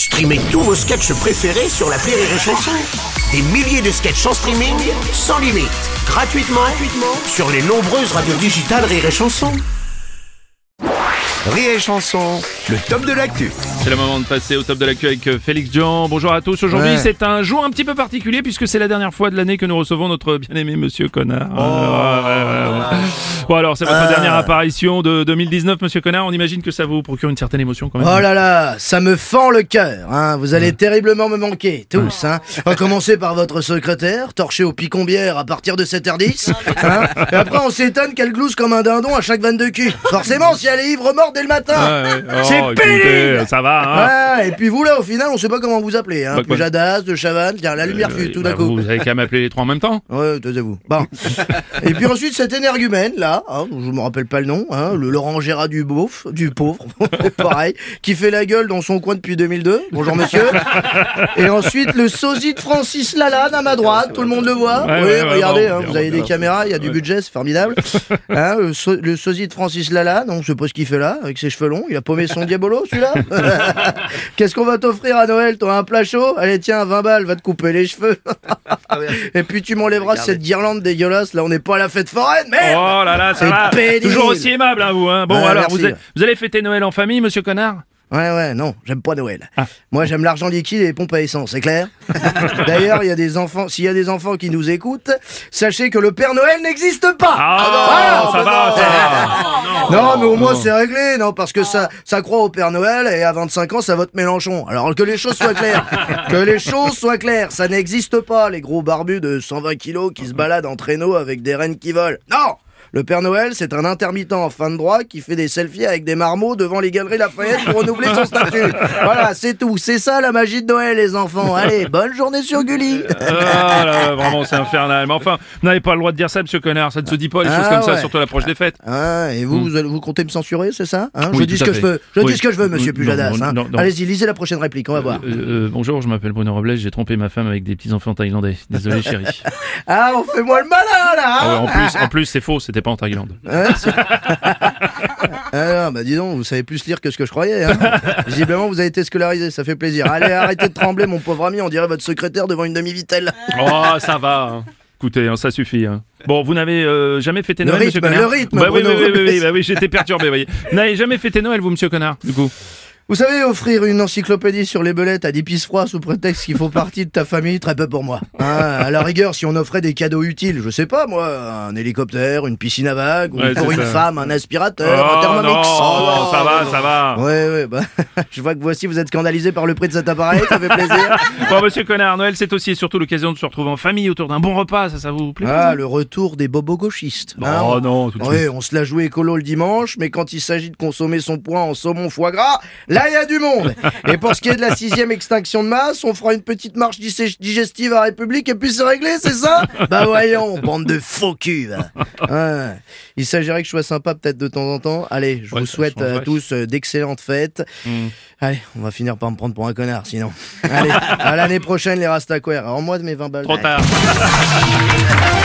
Streamez tous vos sketchs préférés sur l'appli Rire et Chanson. Des milliers de sketchs en streaming, sans limite, gratuitement sur les nombreuses radios digitales Rire et Chanson. Rire et Chanson, le top de l'actu. C'est le moment de passer au top de l'actu avec Félix Jean. Bonjour à tous. Aujourd'hui, c'est un jour un petit peu particulier puisque c'est la dernière fois de l'année que nous recevons notre bien-aimé Monsieur Connard. Bon alors, c'est votre dernière apparition de 2019, Monsieur Connard. On imagine que ça vous procure une certaine émotion quand même. Oh là là, ça me fend le cœur. Hein. Vous allez terriblement me manquer, tous. Hein. On va commencer par votre secrétaire, torché au picombière à partir de 7h10. Hein. Et après, on s'étonne qu'elle glousse comme un dindon à chaque vanne de cul. Forcément, si elle est ivre morte dès le matin. C'est pénible. Ça va, hein. Ouais, et puis vous là, au final, on sait pas comment vous appelez. Hein. Pujadas, de Chavannes, tiens, la lumière fut tout d'un coup. Vous avez qu'à m'appeler les trois en même temps. Ouais, taisez-vous. Bon. Et puis ensuite, cet énergumène là, hein, je me rappelle pas le nom, hein, le Laurent Gérard du pauvre, pareil, qui fait la gueule dans son coin depuis 2002. Bonjour monsieur. Et ensuite, le sosie de Francis Lalanne à ma droite, tout le monde le voit. Oui, regardez, hein, vous avez des caméras, il y a du budget, c'est formidable. Hein, le sosie de Francis Lalanne, on sait pas ce qu'il fait là, avec ses cheveux longs, il a paumé son diabolo celui-là. Qu'est-ce qu'on va t'offrir à Noël, toi, un plat chaud? Allez tiens, 20 balles, va te couper les cheveux. Et puis tu m'enlèveras cette guirlande dégueulasse, là on n'est pas à la fête foraine, merde. Oh là là, ça va. Toujours aussi aimable, hein, vous. Hein. Bon, alors, vous allez fêter Noël en famille, Monsieur Connard? Ouais, non, j'aime pas Noël. Moi, j'aime l'argent liquide et les pompes à essence, c'est clair? D'ailleurs, il y a des enfants, s'il y a des enfants qui nous écoutent, sachez que le Père Noël n'existe pas! Ça va. Non, mais au moins c'est réglé, non, parce que ça croit au Père Noël et à 25 ans, ça vote Mélenchon. Alors que les choses soient claires. Ça n'existe pas, les gros barbus de 120 kilos qui se baladent en traîneau avec des rennes qui volent. Non! Le Père Noël, c'est un intermittent en fin de droit qui fait des selfies avec des marmots devant les galeries Lafayette pour renouveler son statut. Voilà, c'est tout. C'est ça la magie de Noël, les enfants. Allez, bonne journée sur Gulli. Là, vraiment, c'est infernal. Mais enfin, vous n'avez pas le droit de dire ça, Monsieur Connard. Ça ne se dit pas, les choses comme ça, surtout à l'approche des fêtes. Et vous comptez me censurer, c'est ça? Oui, je dis ce que je veux. Dis ce que je veux, Monsieur Pujadas. Non. Allez-y, lisez la prochaine réplique, on va voir. Bonjour, je m'appelle Bruno Robles, j'ai trompé ma femme avec des petits-enfants thaïlandais. Désolé, chérie. On fait moi le malin, là. En plus, c'est faux, c'était pas en Thaïlande. Dis donc, vous savez plus lire que ce que je croyais. Hein. Visiblement, vous avez été scolarisé, ça fait plaisir. Allez, arrêtez de trembler, mon pauvre ami, on dirait votre secrétaire devant une demi-vitelle. Oh, ça va. Hein. Écoutez, ça suffit. Hein. Bon, vous n'avez jamais fêté Noël, Monsieur Connard? Le rythme, oui, j'étais perturbé, voyez. Vous n'avez jamais fêté Noël, vous, Monsieur Connard, du coup? Vous savez, offrir une encyclopédie sur les belettes à 10 pices froids sous prétexte qu'il faut partie de ta famille, très peu pour moi. À la rigueur, si on offrait des cadeaux utiles, je sais pas moi, un hélicoptère, une piscine à vagues, ou pour une femme, un aspirateur, un Thermomix. Non, ça va. Ouais, je vois que vous êtes scandalisé par le prix de cet appareil, ça fait plaisir. Bon, Monsieur Connard, Noël, c'est aussi et surtout l'occasion de se retrouver en famille autour d'un bon repas, ça vous plaît? Le retour des bobos gauchistes. Non, tout de suite. On se la joue écolo le dimanche, mais quand il s'agit de consommer son poids en saumon foie gras, là il y a du monde. Et pour ce qui est de la 6e extinction de masse, on fera une petite marche digestive à République et puis c'est réglé, c'est ça? Bah voyons, bande de faux culs. Il s'agirait que je sois sympa peut-être de temps en temps. Allez, je vous souhaite à tous d'excellentes fêtes. Allez, on va finir par me prendre pour un connard sinon. Allez, à l'année prochaine les Rastaquaires. En moi de mes 20 balles. Trop tard.